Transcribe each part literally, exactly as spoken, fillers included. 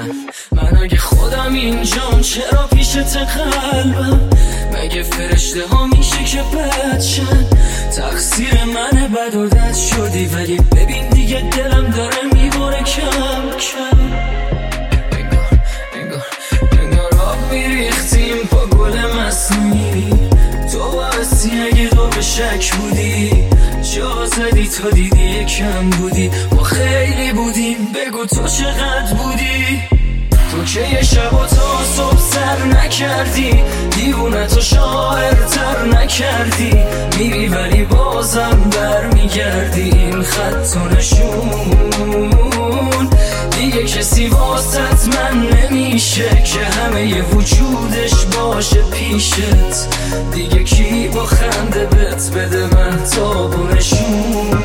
من من اگه خودم اینجام چرا پیشت قلبم؟ مگه فرشته ها میشه که بدشن؟ تقصیر منه بد و دد شدی، ولی ببین دیگه دلم داره میباره کم کم. انگار انگار انگار آب میریختیم با گل مصنوعی. تو باعثی اگه تو به شک بودی، جا زدی تا دیدی یکم بودی. ما خیلی بودیم، بگو تو چقدر بودی؟ تو که یه شب و تا صبح سر نکردی، دیوونه تو شاعر تر نکردی. میری ولی بازم بر میگردی، این خط و نشون دیگه کسی واسط من نمیشه که همه ی وجودش باشه پیشت. دیگه کی با خنده بت بده من تاب و نشون؟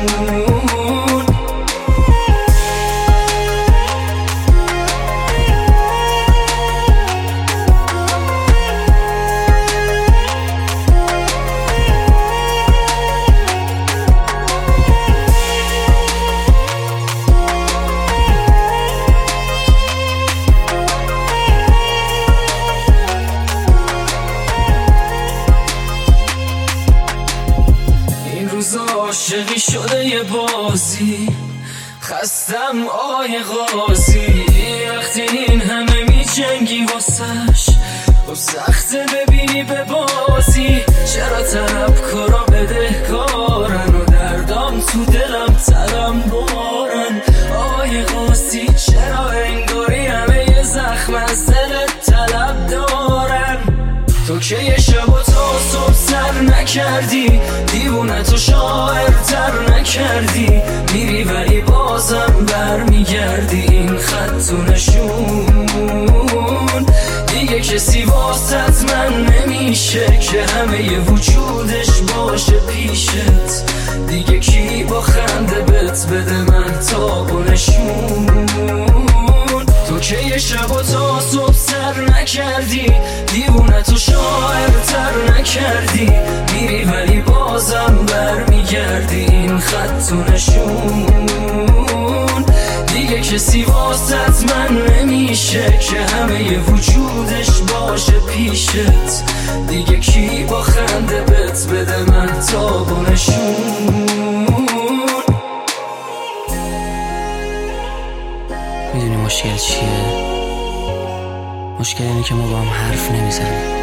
عاشقی شده یه بازی، خستم آقای قاضی. وقتی این همه می جنگی واسش، خب سخته ببینی به بازی. چرا طرف کارا بده کارن و دردام تو دلم ترم بارن؟ آقای قاضی چرا انگاری همه یه زخم از دلت طلب دارن؟ تو که یه شب و تا صبح سر نکردی، دیوونه تو شاعر تر نکردی. میری ولی بازم بر میگردی، این خط و نشون دیگه کسی واسط من نمیشه که همه ی وجودش باشه پیشت. دیگه کی با خنده بت بده من تاب و نشون؟ تو که یه شب و تا صبح سر نکردی، دیوونه تو شاعر تر نکردی. میری ولی بازم بر میگردی، این خط و نشون دیگه کسی واسط من نمیشه که همه ی وجودش باشه پیشت. دیگه کی با خنده بت بده من تاب و نشون؟ میدونی مشکل چیه؟ مشکل اینه که ما با هم حرف نمیزنیم.